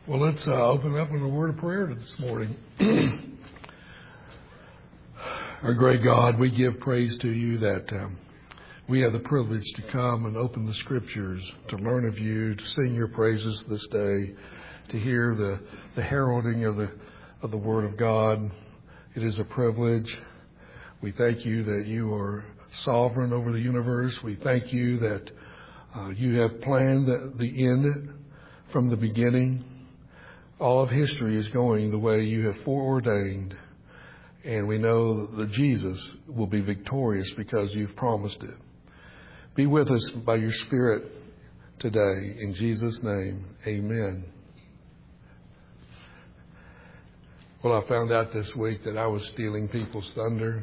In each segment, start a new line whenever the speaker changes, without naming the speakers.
Well, let's open up with a word of prayer this morning. Our great God, we give praise to you that we have the privilege to come and open the scriptures, to learn of you, to sing your praises this day, to hear the heralding of the word of God. It is a privilege. We thank you that you are sovereign over the universe. We thank you that you have planned the end from the beginning. All of history is going the way you have foreordained. And we know that Jesus will be victorious because you've promised it. Be with us by your Spirit today. In Jesus' name, amen. Well, I found out this week that I was stealing people's thunder.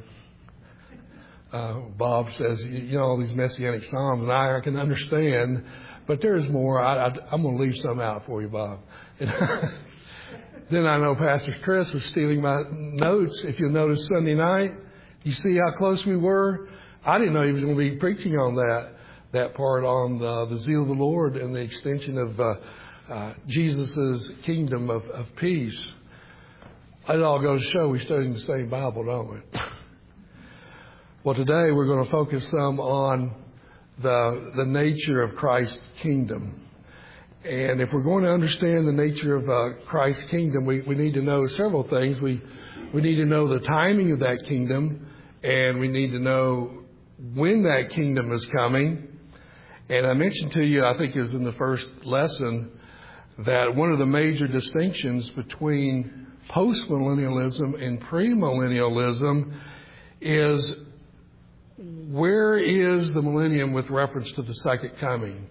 Bob says, you know, all these messianic psalms, and I can understand, but there's more. I'm going to leave some out for you, Bob. Then I know Pastor Chris was stealing my notes. If you'll notice Sunday night, you see how close we were? I didn't know he was going to be preaching on that part on the zeal of the Lord and the extension of Jesus' kingdom of peace. It all goes to show we study the same Bible, don't we? Well, today we're going to focus some on the nature of Christ's kingdom. And if we're going to understand the nature of Christ's kingdom, we need to know several things. We need to know the timing of that kingdom, and we need to know when that kingdom is coming. And I mentioned to you, I think it was in the first lesson, that one of the major distinctions between postmillennialism and premillennialism is where is the millennium with reference to the second coming.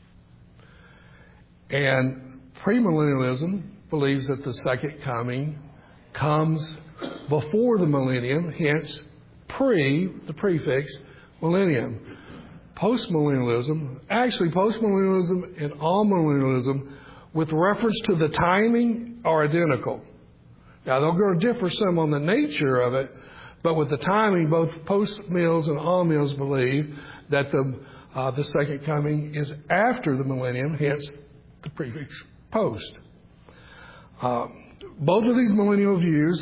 And premillennialism believes that the second coming comes before the millennium, hence the prefix, millennium. Postmillennialism and amillennialism with reference to the timing are identical. Now, they're going to differ some on the nature of it, but with the timing, both post-mills and all-mills believe that the second coming is after the millennium, hence the prefix post. Both of these millennial views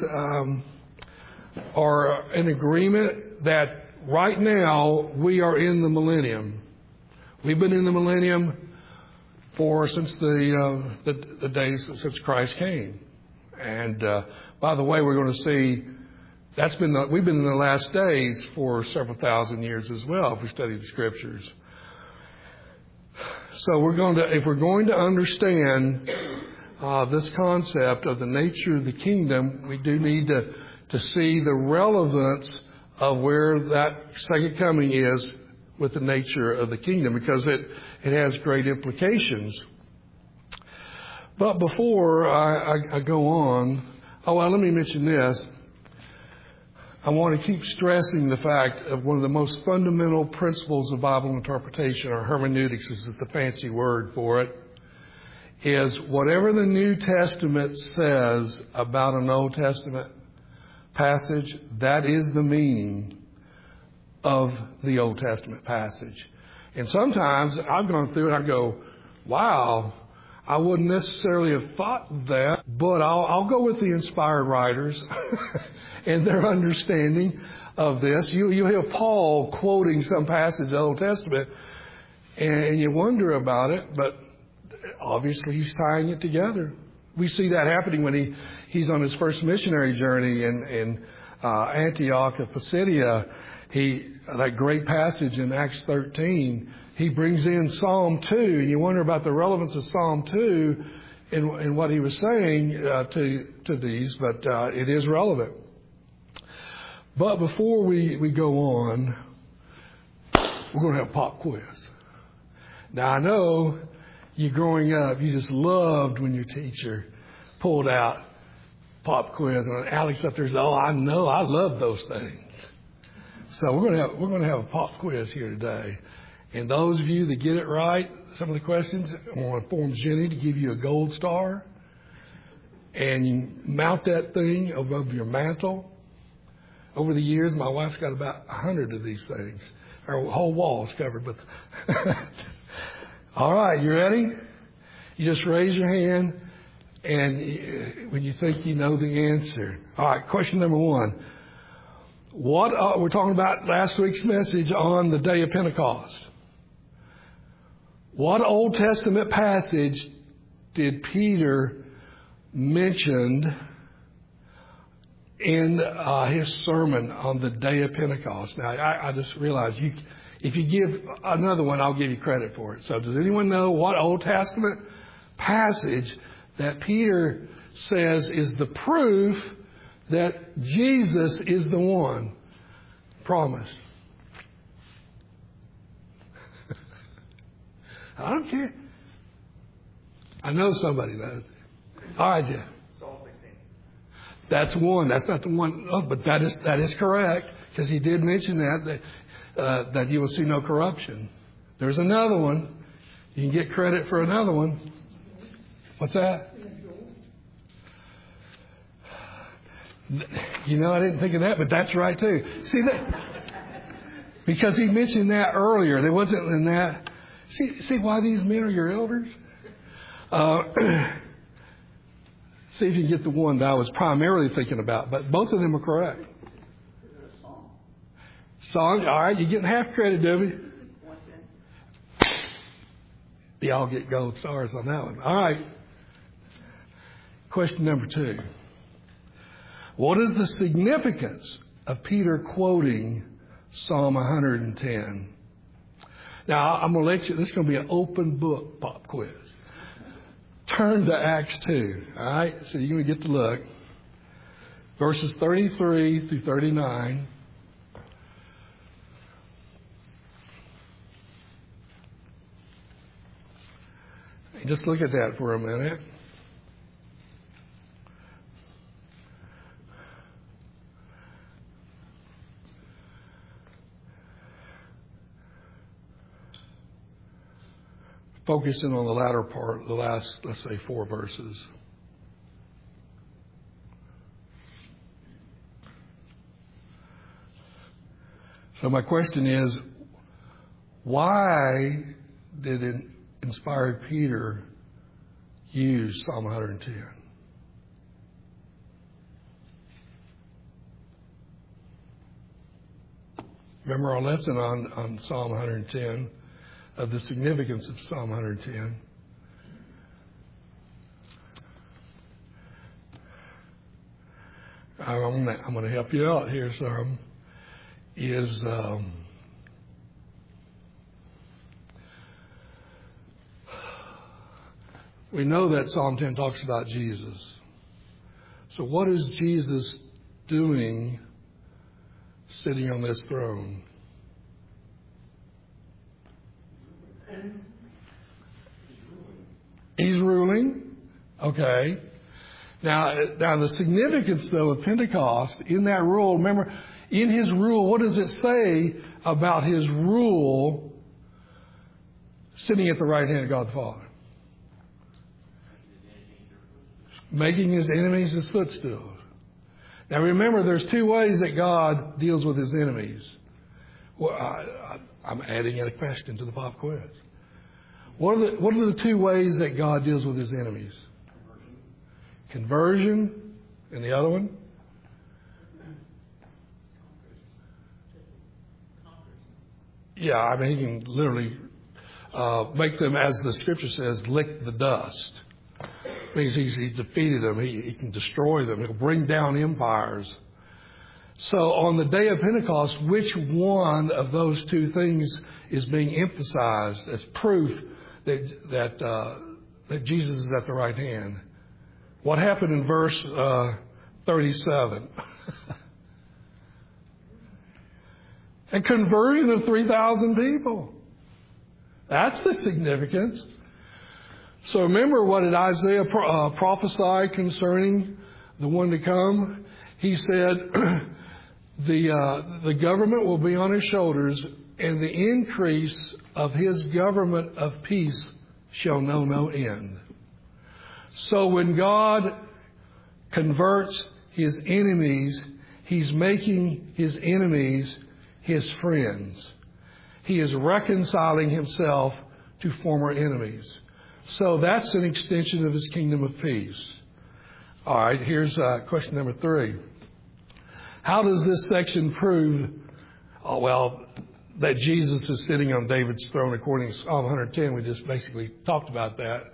are in agreement that right now we are in the millennium. We've been in the millennium since the days since Christ came. And by the way, we're going to see we've been in the last days for several thousand years as well if we study the scriptures. So if we're going to understand this concept of the nature of the kingdom, we do need to see the relevance of where that second coming is with the nature of the kingdom, because it has great implications. But before I go on, let me mention this. I want to keep stressing the fact of one of the most fundamental principles of Bible interpretation, or hermeneutics is the fancy word for it, is whatever the New Testament says about an Old Testament passage, that is the meaning of the Old Testament passage. And sometimes I've gone through it and I go, wow, I wouldn't necessarily have thought that, but I'll go with the inspired writers and their understanding of this. You hear Paul quoting some passage of the Old Testament, and you wonder about it, but obviously he's tying it together. We see that happening when he's on his first missionary journey in Antioch of Pisidia. That great passage in Acts 13, he brings in Psalm 2, and you wonder about the relevance of Psalm 2 in what he was saying to these, but it is relevant. But before we go on, we're going to have a pop quiz. Now, I know you growing up, you just loved when your teacher pulled out pop quiz, and Alex up there said, "Oh, I know, I love those things." So we're going to have a pop quiz here today. And those of you that get it right, some of the questions, I want to inform Jenny to give you a gold star. And you mount that thing above your mantle. Over the years, my wife's got about 100 of these things. Our whole wall is covered with. All right, you ready? You just raise your hand and when you think you know the answer. All right, question number one. We're talking about last week's message on the day of Pentecost. What Old Testament passage did Peter mention in his sermon on the day of Pentecost? Now, I just realized if you give another one, I'll give you credit for it. So does anyone know what Old Testament passage that Peter says is the proof that Jesus is the one promised? I don't care. I know somebody knows. All right, Jeff.
Psalm 16.
That's one. That's not the one. Oh, but that is correct, because he did mention that you will see no corruption. There's another one. You can get credit for another one. What's that? You know, I didn't think of that, but that's right too. See that? Because he mentioned that earlier. There wasn't in that. See why these men are your elders? See if you can get the one that I was primarily thinking about. But both of them are correct. Song. All right, you're getting half credit, Debbie. Y'all get gold stars on that one. All right. Question number 2. What is the significance of Peter quoting Psalm 110? Now, I'm going to let you, this is going to be an open book pop quiz. Turn to Acts 2, all right? So you're going to get to look. Verses 33 through 39. Just look at that for a minute. Focusing on the latter part, the last, let's say, 4 verses. So my question is, why did inspired Peter use Psalm 110? Remember our lesson on Psalm 110, of the significance of Psalm 110. I'm going to help you out here, sir. We know that Psalm 10 talks about Jesus. So what is Jesus doing sitting on this throne? He's ruling. Okay. Now the significance, though, of Pentecost, in that rule, remember, in his rule, what does it say about his rule sitting at the right hand of God the Father? Making his enemies his footstools. Now remember, there's 2 ways that God deals with his enemies. Well, I'm adding in a question to the pop quiz. What are the 2 ways that God deals with his enemies? Conversion. And the other one? Yeah, I mean, he can literally make them, as the scripture says, lick the dust. It means he's defeated them. He can destroy them. He'll bring down empires. So on the day of Pentecost, which one of those 2 things is being emphasized as proof that Jesus is at the right hand? What happened in verse 37? A conversion of 3,000 people. That's the significance. So remember, what did Isaiah prophesy concerning the one to come? He said, the government will be on his shoulders, and the increase of his government of peace shall know no end. So when God converts his enemies, he's making his enemies his friends. He is reconciling himself to former enemies. So that's an extension of his kingdom of peace. All right, here's question number 3. How does this section prove, that Jesus is sitting on David's throne according to Psalm 110? We just basically talked about that.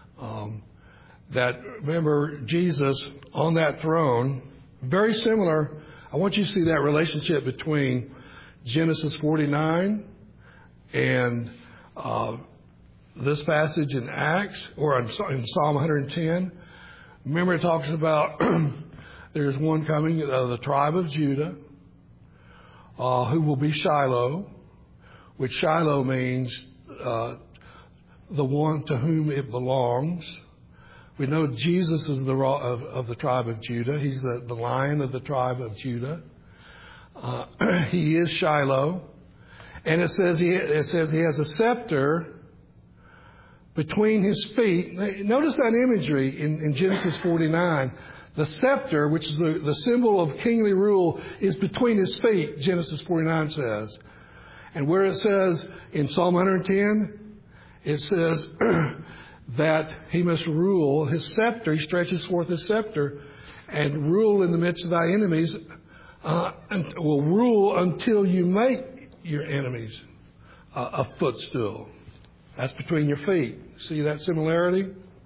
Remember, Jesus on that throne, very similar. I want you to see that relationship between Genesis 49 and this passage in Acts, or in Psalm 110. Remember, it talks about there's one coming of the tribe of Judah who will be Shiloh, which Shiloh means the one to whom it belongs. We know Jesus is of the tribe of Judah. He's the Lion of the tribe of Judah. He is Shiloh. And it says he has a scepter between his feet. Notice that imagery in Genesis 49. The scepter, which is the symbol of kingly rule, is between his feet, Genesis 49 says. And where it says in Psalm 110, it says that he must rule. His scepter, he stretches forth his scepter and rule in the midst of thy enemies, and will rule until you make your enemies a footstool. That's between your feet. See that similarity?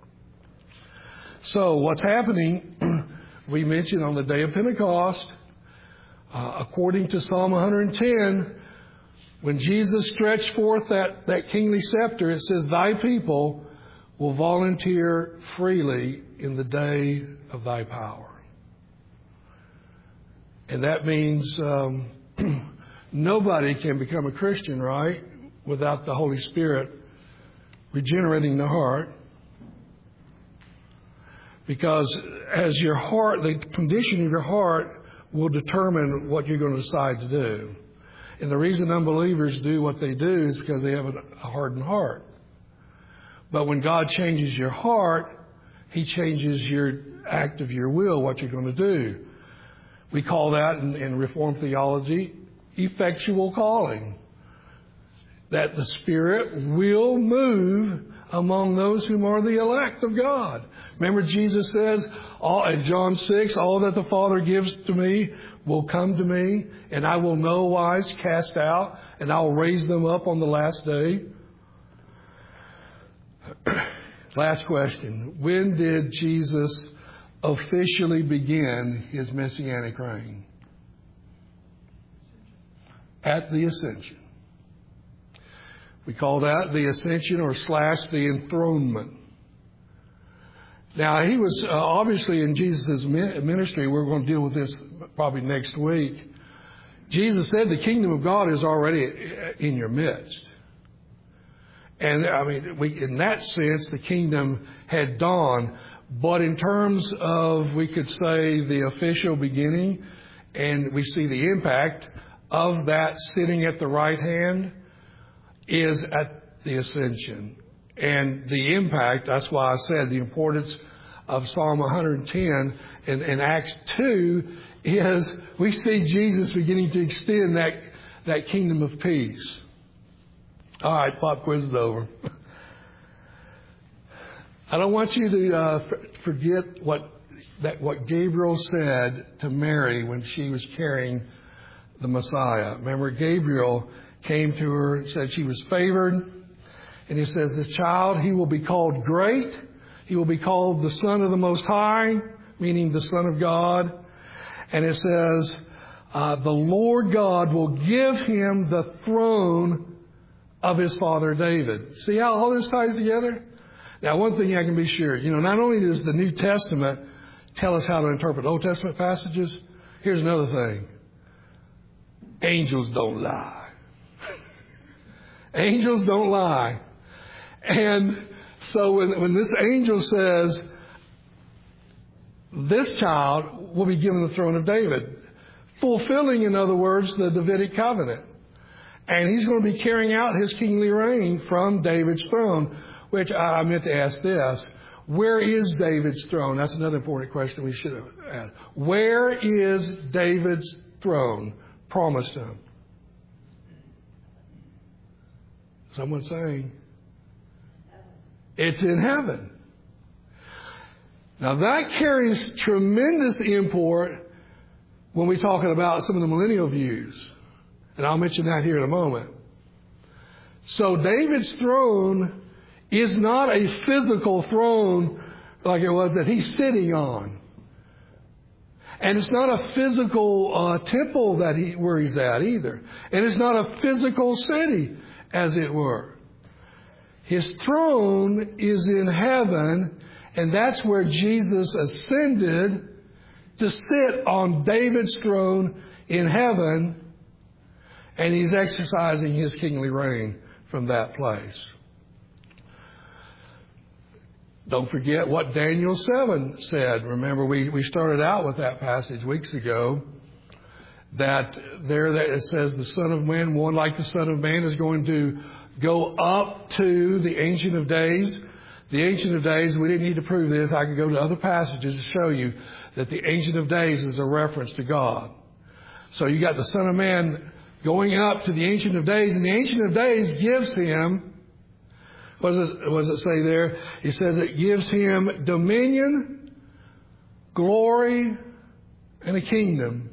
So what's happening, we mentioned on the day of Pentecost, according to Psalm 110, when Jesus stretched forth that kingly scepter, it says, thy people will volunteer freely in the day of thy power. And that means nobody can become a Christian, right, without the Holy Spirit regenerating the heart. Because as your heart, the condition of your heart will determine what you're going to decide to do. And the reason unbelievers do what they do is because they have a hardened heart. But when God changes your heart, He changes your act of your will, what you're going to do. We call that in Reformed theology effectual calling. That the Spirit will move among those whom are the elect of God. Remember, Jesus says in John 6, all that the Father gives to me will come to me, and I will no wise cast out, and I will raise them up on the last day. Last question. When did Jesus officially begin His messianic reign? At the ascension. We call that the ascension or / the enthronement. Now, He was obviously in Jesus' ministry. We're going to deal with this probably next week. Jesus said the kingdom of God is already in your midst. And I mean, in that sense, the kingdom had dawned. But in terms of, we could say, the official beginning, and we see the impact of that sitting at the right hand, is at the ascension. And the impact, that's why I said the importance of Psalm 110 and Acts 2 is we see Jesus beginning to extend that kingdom of peace. All right, pop quiz is over. I don't want you to forget what Gabriel said to Mary when she was carrying the Messiah. Remember, Gabriel came to her and said she was favored. And he says, the child, he will be called great. He will be called the Son of the Most High, meaning the Son of God. And it says, the Lord God will give him the throne of his father David. See how all this ties together? Now, one thing I can be sure, not only does the New Testament tell us how to interpret Old Testament passages, here's another thing. Angels don't lie. Angels don't lie. And so when this angel says, this child will be given the throne of David, fulfilling, in other words, the Davidic covenant. And he's going to be carrying out his kingly reign from David's throne, which I meant to ask this. Where is David's throne? That's another important question we should have asked. Where is David's throne promised him? Someone saying? It's in heaven. Now that carries tremendous import when we're talking about some of the millennial views. And I'll mention that here in a moment. So David's throne is not a physical throne like it was that he's sitting on. And it's not a physical temple where he's at either. And it's not a physical city, as it were. His throne is in heaven, and that's where Jesus ascended to sit on David's throne in heaven, and he's exercising his kingly reign from that place. Don't forget what Daniel 7 said. Remember, we started out with that passage weeks ago, that it says the Son of Man, one like the Son of Man, is going to go up to the Ancient of Days. The Ancient of Days, we didn't need to prove this. I could go to other passages to show you that the Ancient of Days is a reference to God. So you got the Son of Man going up to the Ancient of Days, and the Ancient of Days gives him, what does it say there? It says it gives him dominion, glory, and a kingdom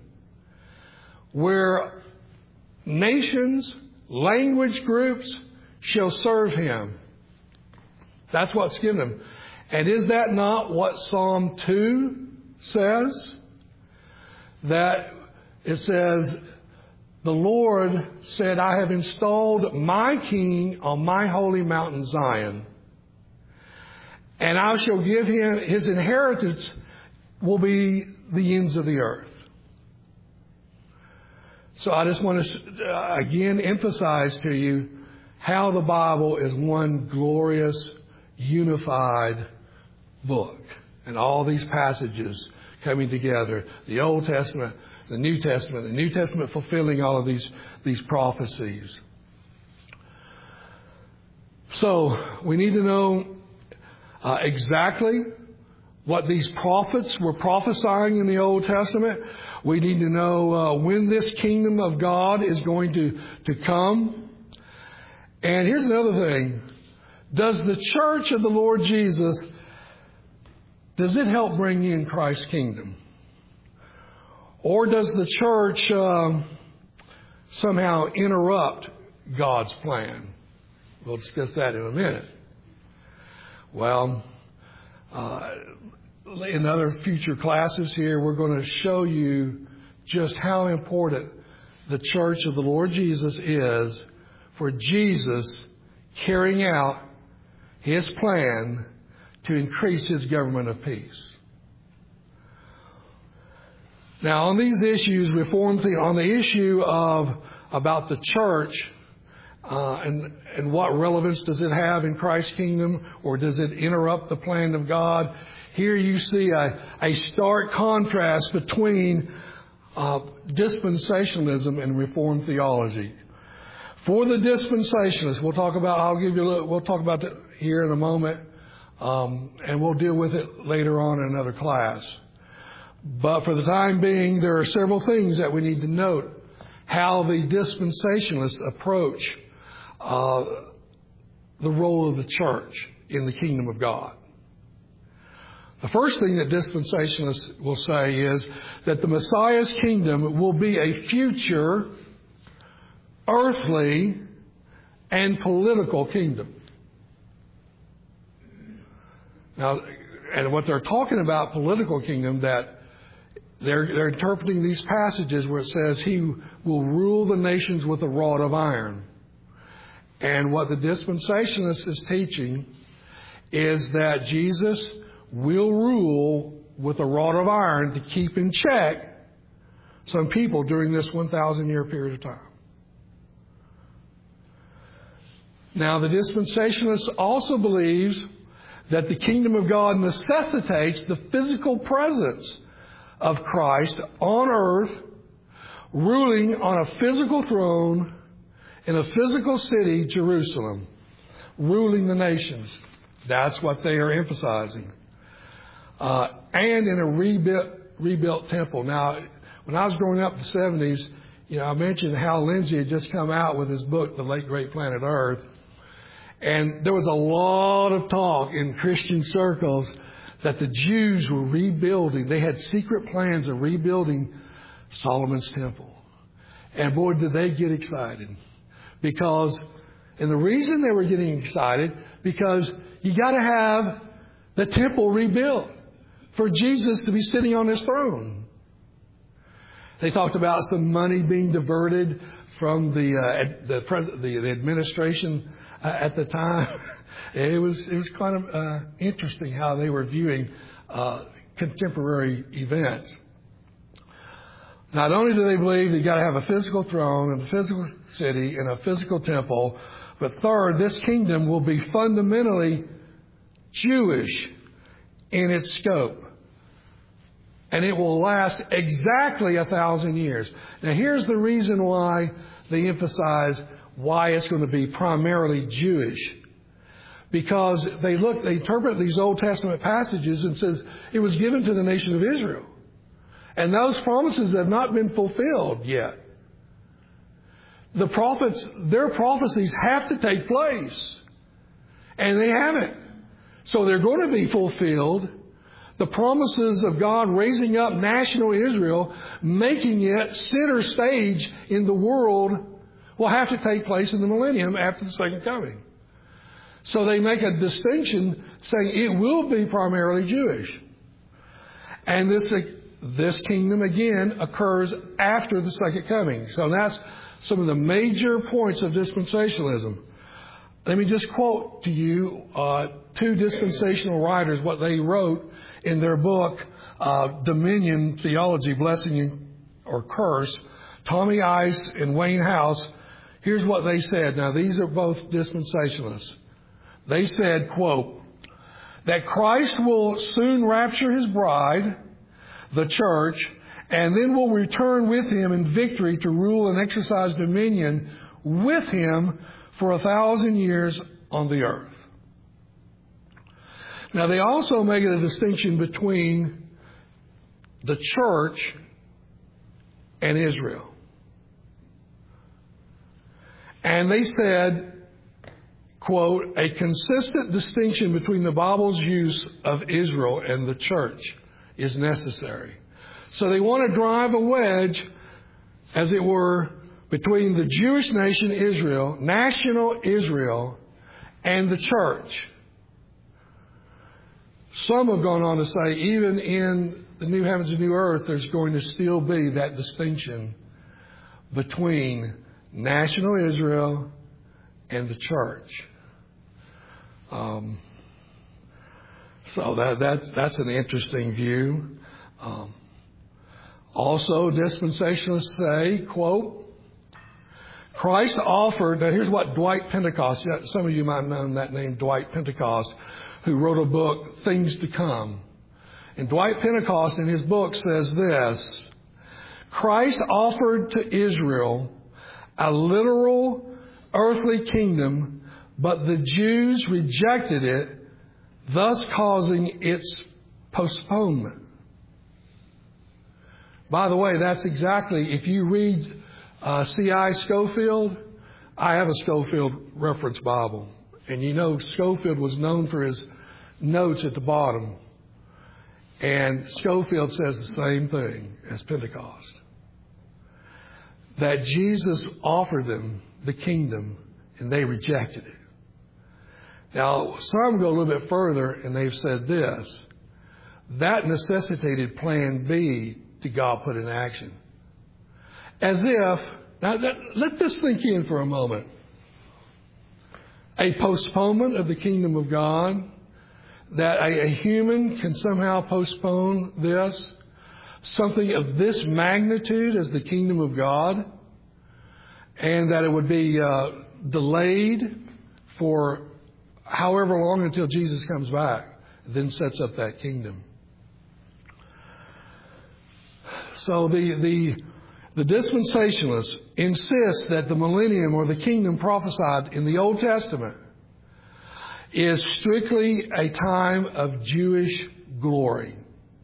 where nations, language groups shall serve him. That's what's given him. And is that not what Psalm 2 says? That it says, the Lord said, I have installed my king on my holy mountain Zion, and I shall give him, his inheritance will be the ends of the earth. So I just want to again emphasize to you how the Bible is one glorious, unified book. And all these passages coming together, the Old Testament, the New Testament fulfilling all of these prophecies. So we need to know exactly what these prophets were prophesying in the Old Testament. We need to know when this kingdom of God is going to come. And here's another thing. Does the church of the Lord Jesus, does it help bring in Christ's kingdom? Or does the church somehow interrupt God's plan? We'll discuss that in a minute. Well, in other future classes here, we're going to show you just how important the church of the Lord Jesus is for Jesus carrying out his plan to increase his government of peace. Now, on these issues, on the issue of about the church and what relevance does it have in Christ's kingdom, or does it interrupt the plan of God? Here you see a stark contrast between dispensationalism and Reformed theology. For the dispensationalists, we'll talk about that here in a moment, and we'll deal with it later on in another class. But for the time being, there are several things that we need to note how the dispensationalists approach the role of the church in the kingdom of God. The first thing that dispensationalists will say is that the Messiah's kingdom will be a future earthly and political kingdom. Now, and what they're talking about, political kingdom, that they're interpreting these passages where it says he will rule the nations with a rod of iron. And what the dispensationalist is teaching is that Jesus will rule with a rod of iron to keep in check some people during this 1,000-year period of time. Now, the dispensationalist also believes that the kingdom of God necessitates the physical presence of Christ on earth, ruling on a physical throne in a physical city, Jerusalem, ruling the nations. That's what they are emphasizing. And in a rebuilt temple. Now, when I was growing up in the 70s, I mentioned Hal Lindsey had just come out with his book, The Late Great Planet Earth. And there was a lot of talk in Christian circles that the Jews were rebuilding. They had secret plans of rebuilding Solomon's temple. And boy, did they get excited. And the reason they were getting excited, because you got to have the temple rebuilt for Jesus to be sitting on his throne. They talked about some money being diverted from the administration at the time. It was kind of interesting how they were viewing contemporary events. Not only do they believe you got to have a physical throne and a physical city and a physical temple, but third, this kingdom will be fundamentally Jewish in its scope. And it will last exactly 1,000 years. Now here's the reason why they emphasize why it's going to be primarily Jewish. Because they interpret these Old Testament passages and says it was given to the nation of Israel. And those promises have not been fulfilled yet. The prophets, their prophecies have to take place. And they haven't. So they're going to be fulfilled. The promises of God raising up national Israel, making it center stage in the world, will have to take place in the millennium after the second coming. So they make a distinction saying it will be primarily Jewish. And this kingdom again occurs after the second coming. So that's some of the major points of dispensationalism. Let me just quote to you two dispensational writers, what they wrote in their book, Dominion Theology, Blessing or Curse, Tommy Ice and Wayne House. Here's what they said. Now, these are both dispensationalists. They said, quote, that Christ will soon rapture his bride, the church, and then will return with him in victory to rule and exercise dominion with him for 1,000 years on the earth. Now, they also make a distinction between the church and Israel. And they said, quote, a consistent distinction between the Bible's use of Israel and the church is necessary. So they want to drive a wedge, as it were, between the Jewish nation Israel, national Israel, and the church. Some have gone on to say even in the new heavens and new earth, there's going to still be that distinction between national Israel and the church. So that's an interesting view. Also, dispensationalists say, quote, Christ offered, now here's what Dwight Pentecost, some of you might have known that name, Dwight Pentecost, who wrote a book, Things to Come. And Dwight Pentecost in his book says this, Christ offered to Israel a literal earthly kingdom, but the Jews rejected it, thus causing its postponement. By the way, that's exactly, if you read C.I. Scofield, I have a Scofield reference Bible. And you know Scofield was known for his notes at the bottom. And Scofield says the same thing as Pentecost. That Jesus offered them the kingdom and they rejected it. Now, some go a little bit further and they've said this. That necessitated plan B to God put in action. As if, now let this sink in for a moment. A postponement of the kingdom of God, that a human can somehow postpone this, something of this magnitude as the kingdom of God, and that it would be delayed for however long until Jesus comes back, then sets up that kingdom. So the dispensationalists insist that the millennium or the kingdom prophesied in the Old Testament is strictly a time of Jewish glory.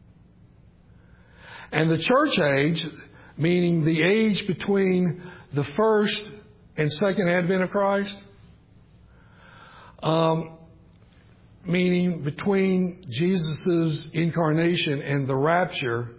And the church age, meaning the age between the first and second advent of Christ, Meaning between Jesus' incarnation and the rapture,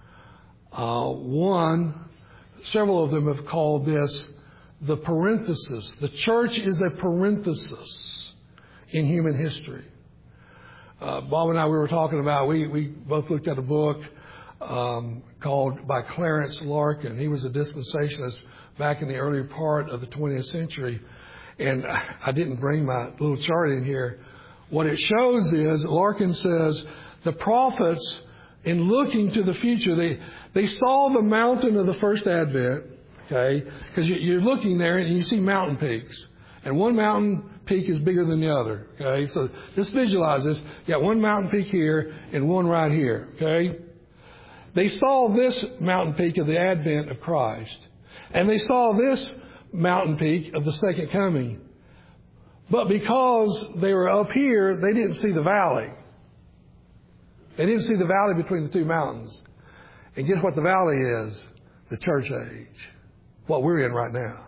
several of them have called this the parenthesis. The church is a parenthesis in human history. Bob and I, we were talking about, we both looked at a book called by Clarence Larkin. He was a dispensationalist back in the earlier part of the 20th century. And I didn't bring my little chart in here. What it shows is, Larkin says, the prophets, in looking to the future, they saw the mountain of the first advent, okay? Because you're looking there and you see mountain peaks. And one mountain peak is bigger than the other, okay? So just visualize this. You got one mountain peak here and one right here, okay? They saw this mountain peak of the advent of Christ. And they saw this mountain peak of the second coming. But because they were up here, they didn't see the valley. They didn't see the valley between the two mountains. And guess what the valley is? The church age. What we're in right now.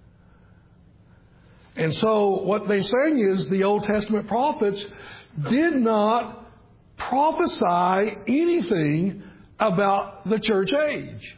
And so what they're saying is the Old Testament prophets did not prophesy anything about the church age.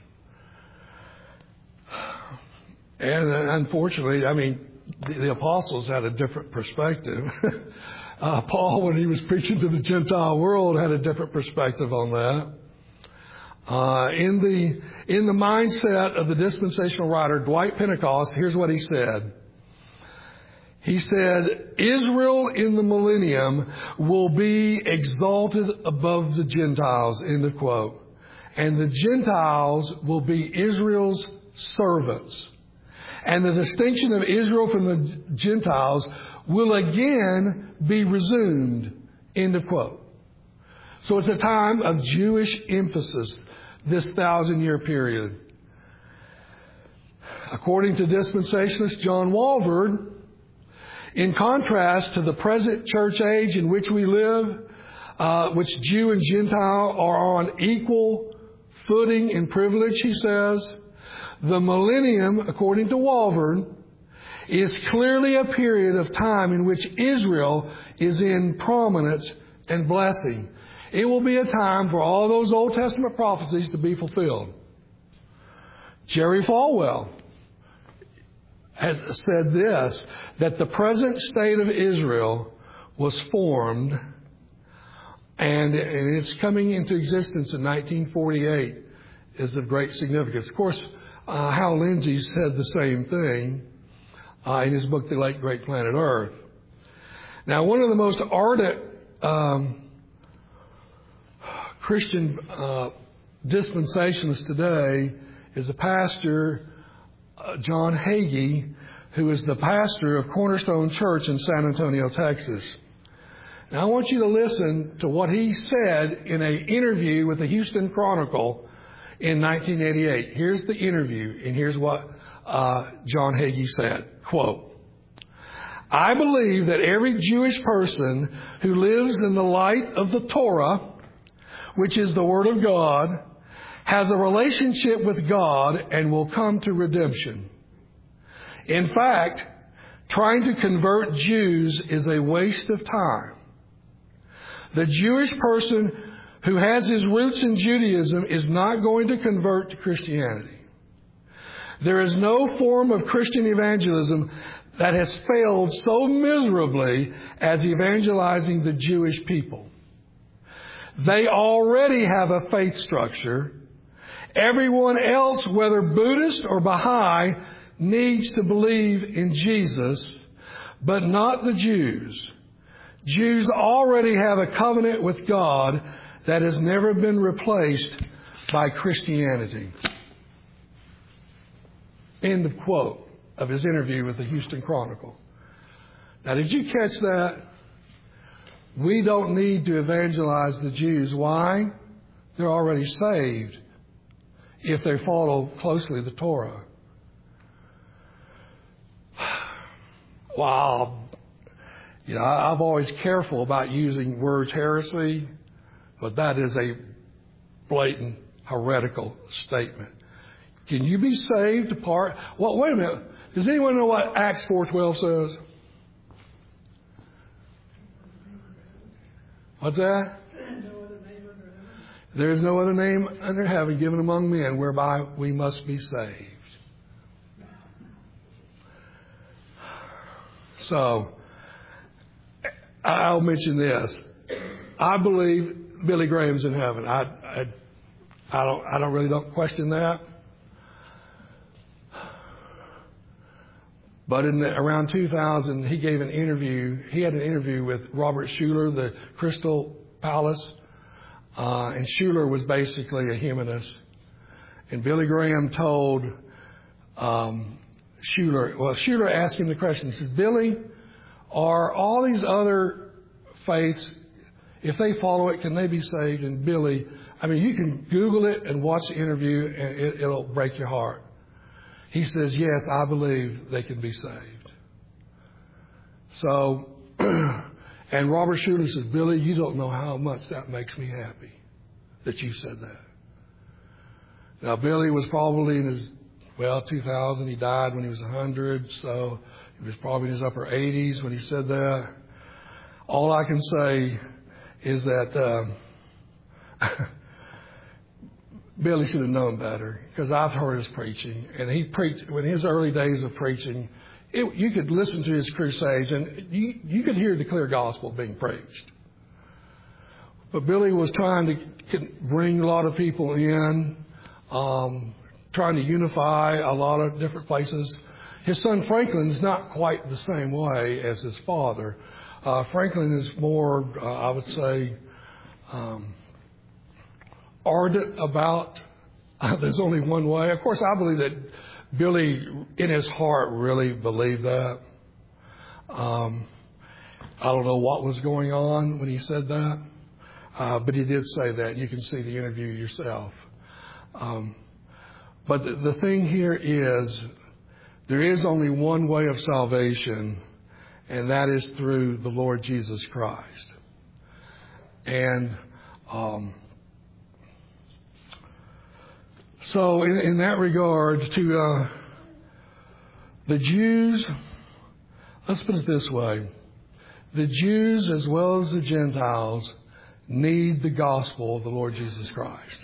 And unfortunately, I mean, the apostles had a different perspective. Paul, when he was preaching to the Gentile world, had a different perspective on that. In the mindset of the dispensational writer Dwight Pentecost, here's what he said. He said, Israel in the millennium will be exalted above the Gentiles, end of quote. And the Gentiles will be Israel's servants. And the distinction of Israel from the Gentiles will again be resumed. End of quote. So it's a time of Jewish emphasis, this 1,000-year period. According to dispensationalist John Walvoord, in contrast to the present church age in which we live, which Jew and Gentile are on equal footing in privilege, he says, the millennium, according to Walvoord, is clearly a period of time in which Israel is in prominence and blessing. It will be a time for all those Old Testament prophecies to be fulfilled. Jerry Falwell has said this, that the present state of Israel was formed and it's coming into existence in 1948 is of great significance. Of course, Hal Lindsey said the same thing in his book, The Late Great Planet Earth. Now, one of the most ardent Christian dispensationalists today is a pastor, John Hagee, who is the pastor of Cornerstone Church in San Antonio, Texas. Now, I want you to listen to what he said in an interview with the Houston Chronicle in 1988. Here's the interview, and here's what John Hagee said. Quote, I believe that every Jewish person who lives in the light of the Torah, which is the Word of God, has a relationship with God and will come to redemption. In fact, trying to convert Jews is a waste of time. The Jewish person who has his roots in Judaism is not going to convert to Christianity. There is no form of Christian evangelism that has failed so miserably as evangelizing the Jewish people. They already have a faith structure. Everyone else, whether Buddhist or Baha'i, needs to believe in Jesus, but not the Jews. Jews already have a covenant with God that has never been replaced by Christianity. End of quote of his interview with the Houston Chronicle. Now, did you catch that? We don't need to evangelize the Jews. Why? They're already saved if they follow closely the Torah. Wow. You know, I'm always careful about using words heresy, but that is a blatant heretical statement. Can you be saved apart? Well, wait a minute. Does anyone know what Acts 4:12 says? What's that? There is no other name under heaven given among men whereby we must be saved. So, I'll mention this. I believe Billy Graham's in heaven. I don't question that. But around 2000, he gave an interview. He had an interview with Robert Schuller, the Crystal Palace. And Schuller was basically a humanist. And Billy Graham told Schuller asked him the question. He says, Billy, are all these other faiths, if they follow it, can they be saved? And Billy, you can Google it and watch the interview, and it'll break your heart. He says, yes, I believe they can be saved. So, and Robert Schuller says, Billy, you don't know how much that makes me happy that you said that. Now, Billy was probably in his, 2000. He died when he was 100, so he was probably in his upper 80s when he said that. All I can say is that Billy should have known better, because I've heard his preaching, and he preached in his early days of preaching. You could listen to his crusades, and you could hear the clear gospel being preached. But Billy was trying to bring a lot of people in, trying to unify a lot of different places. His son Franklin is not quite the same way as his father. Franklin is more, I would say, ardent about there's only one way. Of course, I believe that Billy, in his heart, really believed that. I don't know what was going on when he said that, but he did say that. You can see the interview yourself. But the thing here is, there is only one way of salvation, and that is through the Lord Jesus Christ. And so in that regard, to the Jews, let's put it this way. The Jews as well as the Gentiles need the gospel of the Lord Jesus Christ.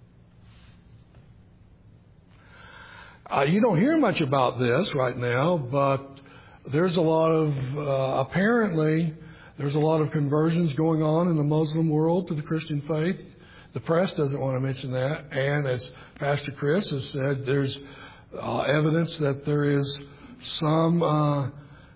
You don't hear much about this right now, but there's a lot of, apparently, there's a lot of conversions going on in the Muslim world to the Christian faith. The press doesn't want to mention that. And as Pastor Chris has said, there's evidence that there is some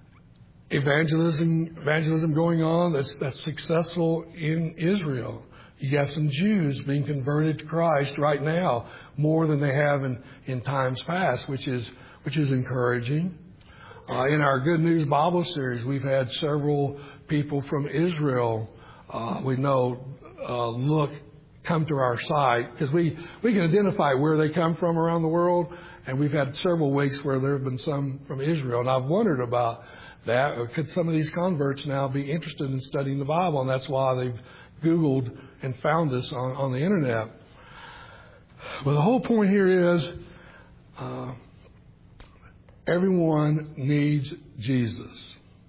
evangelism going on that's successful in Israel. You have some Jews being converted to Christ right now, more than they have in times past, which is encouraging. In our Good News Bible series, we've had several people from Israel we know come to our site, because we can identify where they come from around the world, and we've had several weeks where there have been some from Israel, and I've wondered about that. Could some of these converts now be interested in studying the Bible? And that's why they've Googled and found us on the internet. But the whole point here is everyone needs Jesus.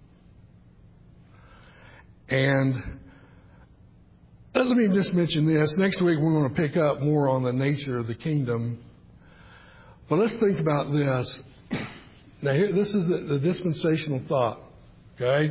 And let me just mention this. Next week we're going to pick up more on the nature of the kingdom. But let's think about this. Now, here, this is the dispensational thought. Okay?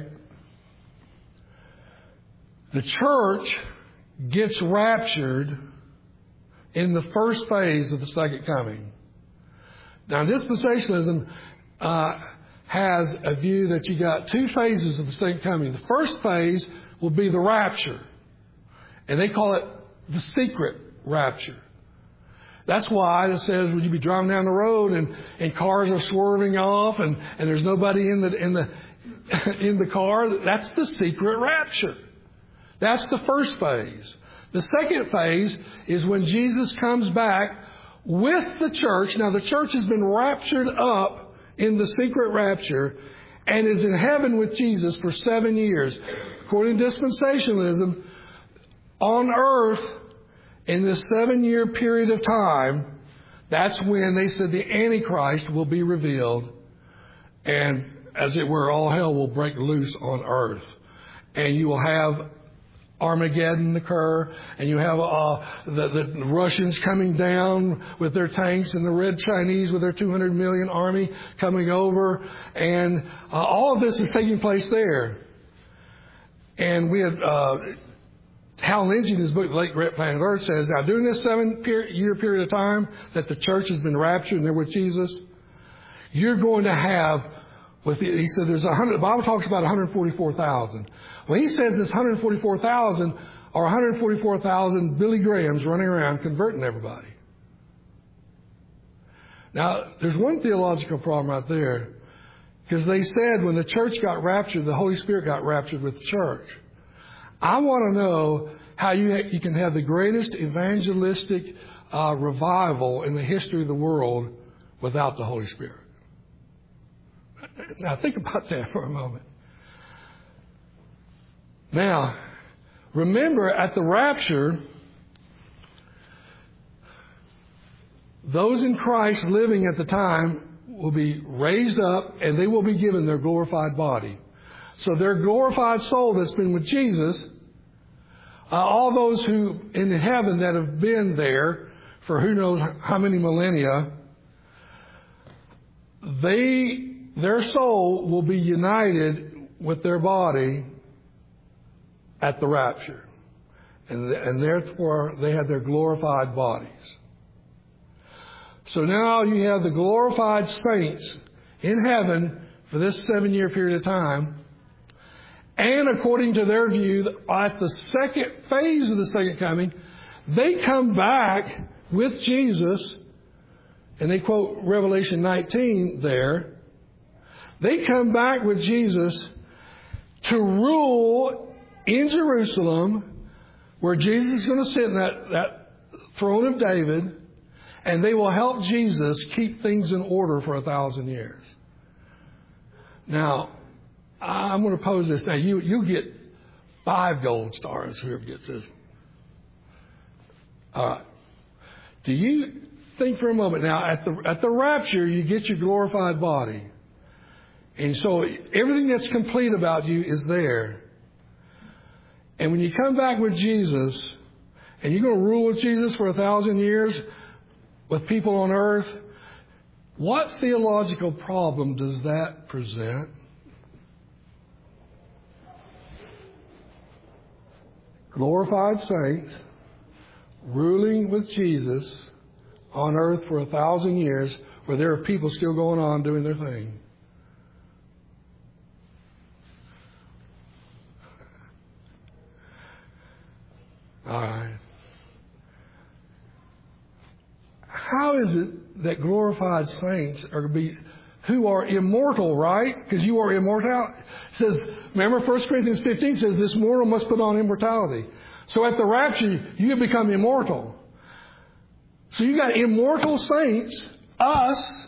The church gets raptured in the first phase of the second coming. Now, dispensationalism has a view that you got two phases of the second coming. The first phase will be the rapture, and they call it the secret rapture. That's why it says when you be driving down the road and cars are swerving off and there's nobody in the car, that's the secret rapture. That's the first phase. The second phase is when Jesus comes back with the church. Now, the church has been raptured up in the secret rapture and is in heaven with Jesus for 7 years. According to dispensationalism, on earth, in this 7-year period of time, that's when they said the Antichrist will be revealed. And as it were, all hell will break loose on earth. And you will have Armageddon occur, and you have the Russians coming down with their tanks, and the Red Chinese with their 200 million army coming over, and all of this is taking place there. And we had Hal Lindsey in his book, Late Great Planet Earth, says, now during this 7-year period of time that the church has been raptured and they're with Jesus, you're going to have, he said the Bible talks about 144,000. When he says this 144,000 are 144,000 Billy Grahams running around converting everybody. Now, there's one theological problem right there, because they said when the church got raptured, the Holy Spirit got raptured with the church. I want to know how you can have the greatest evangelistic revival in the history of the world without the Holy Spirit. Now, think about that for a moment. Now, remember, at the rapture, those in Christ living at the time will be raised up and they will be given their glorified body. So their glorified soul that's been with Jesus, all those who in heaven that have been there for who knows how many millennia, their soul will be united with their body at the rapture. And therefore they have their glorified bodies. So now you have the glorified saints in heaven for this 7-year period of time. And according to their view, at the second phase of the second coming, they come back with Jesus, and they quote Revelation 19 there. They come back with Jesus to rule in Jerusalem, where Jesus is going to sit in that throne of David, and they will help Jesus keep things in order for 1,000 years. Now, I'm going to pose this. Now, you get 5 gold stars, whoever gets this. All right. Do you think for a moment now, at the rapture, you get your glorified body. And so everything that's complete about you is there. And when you come back with Jesus, and you're going to rule with Jesus for 1,000 years with people on earth, what theological problem does that present? Glorified saints ruling with Jesus on earth for 1,000 years, where there are people still going on doing their thing. All right. How is it that glorified saints are to be who are immortal, right? Because you are immortal. It says, remember 1 Corinthians 15 says this mortal must put on immortality. So at the rapture, you become immortal. So you got immortal saints, us,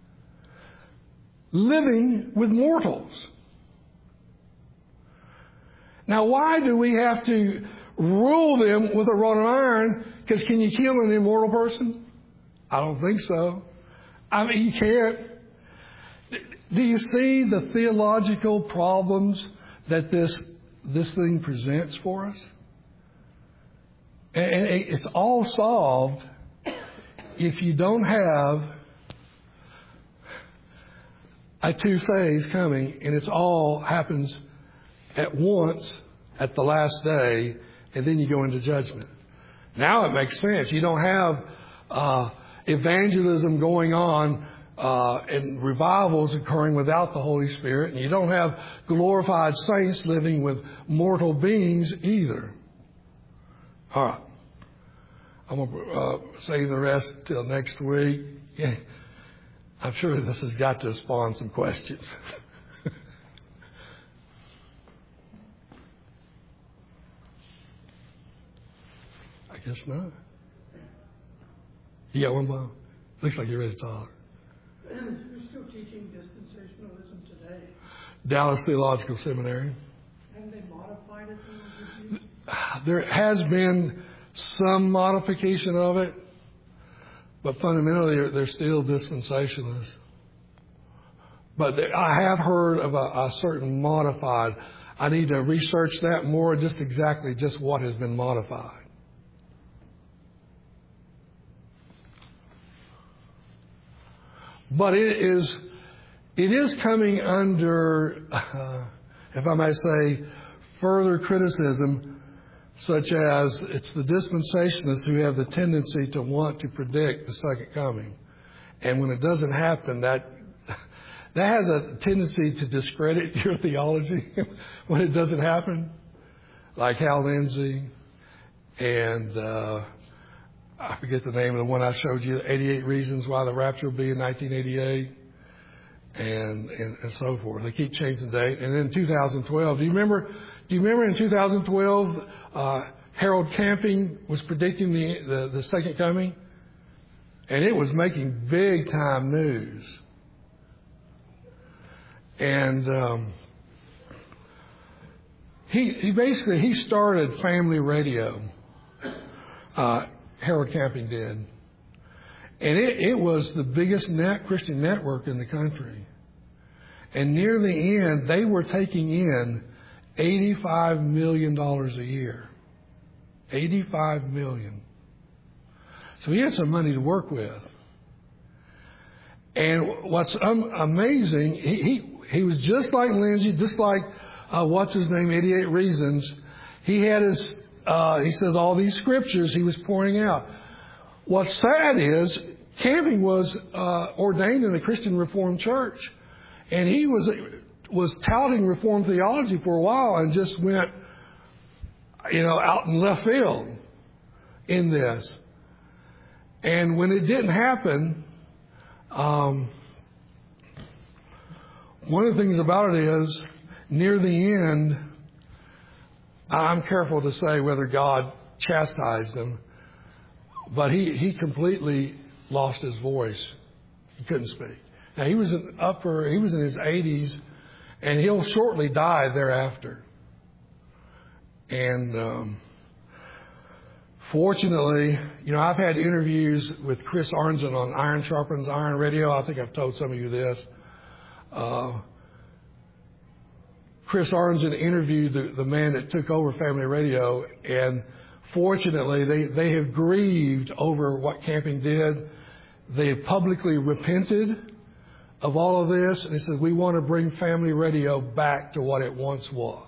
living with mortals. Now, why do we have to rule them with a rod of iron? Because can you kill an immortal person? I don't think so. I mean, you can't. Do you see the theological problems that this thing presents for us? And it's all solved if you don't have a two-phase coming, and it's all happens at once at the last day, and then you go into judgment. Now it makes sense. You don't have evangelism going on and revivals occurring without the Holy Spirit, and you don't have glorified saints living with mortal beings either. All right. I'm going to save the rest till next week. Yeah. I'm sure this has got to spawn some questions. I guess not. You got one, Bob? Looks like you're ready to talk.
You're still teaching dispensationalism today.
Dallas Theological Seminary.
Haven't they modified it?
There has been some modification of it, but fundamentally they're still dispensationalists. But I have heard of a certain modified. I need to research that more, just what has been modified. But it is coming under, if I may say, further criticism, such as it's the dispensationalists who have the tendency to want to predict the second coming. And when it doesn't happen, that has a tendency to discredit your theology when it doesn't happen. Like Hal Lindsey and I forget the name of the one I showed you, 88 Reasons Why the Rapture Will Be in 1988, and so forth. They keep changing the date. And then 2012, do you remember in 2012, Harold Camping was predicting the second coming? And it was making big time news. And he started Family Radio. Harold Camping did. And it was the biggest Christian network in the country. And near the end, they were taking in $85 million a year. $85 million. So he had some money to work with. And what's amazing, he was just like Lindsay, just like, what's his name, 88 Reasons. He had his, he says all these scriptures he was pouring out. What's sad is, Camping was ordained in a Christian Reformed church. And he was touting Reformed theology for a while and just went, out in left field in this. And when it didn't happen, one of the things about it is, near the end, I'm careful to say whether God chastised him, but he completely lost his voice. He couldn't speak. Now he was in his 80s, and he'll shortly die thereafter. And fortunately, I've had interviews with Chris Arnzen on Iron Sharpens Iron Radio. I think I've told some of you this. Chris Arnzen interviewed the man that took over Family Radio, and fortunately, they have grieved over what Camping did. They have publicly repented of all of this, and they said, we want to bring Family Radio back to what it once was.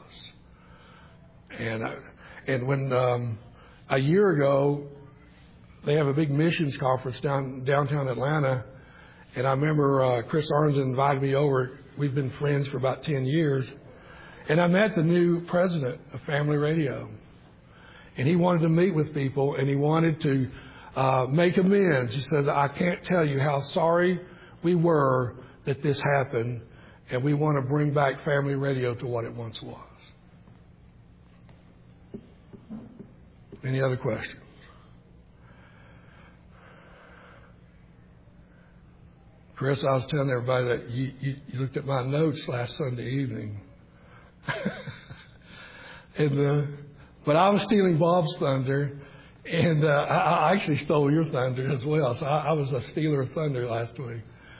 And when a year ago, they have a big missions conference downtown Atlanta, and I remember Chris Arnzen invited me over. We've been friends for about 10 years. And I met the new president of Family Radio. And he wanted to meet with people, and he wanted to make amends. He said, I can't tell you how sorry we were that this happened, and we want to bring back Family Radio to what it once was. Any other questions? Chris, I was telling everybody that you looked at my notes last Sunday evening. But I was stealing Bob's thunder, and I actually stole your thunder as well. So I was a stealer of thunder last week.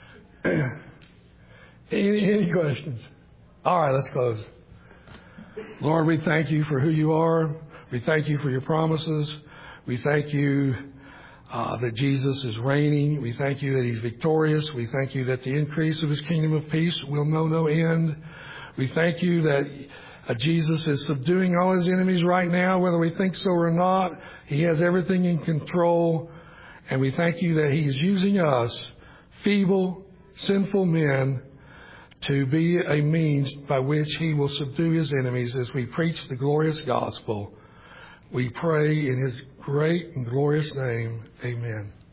Any questions? All right, let's close. Lord, we thank you for who you are. We thank you for your promises. We thank you that Jesus is reigning. We thank you that he's victorious. We thank you that the increase of his kingdom of peace will know no end. We thank you that Jesus is subduing all his enemies right now, whether we think so or not. He has everything in control. And we thank you that he is using us, feeble, sinful men, to be a means by which he will subdue his enemies as we preach the glorious gospel. We pray in his great and glorious name. Amen.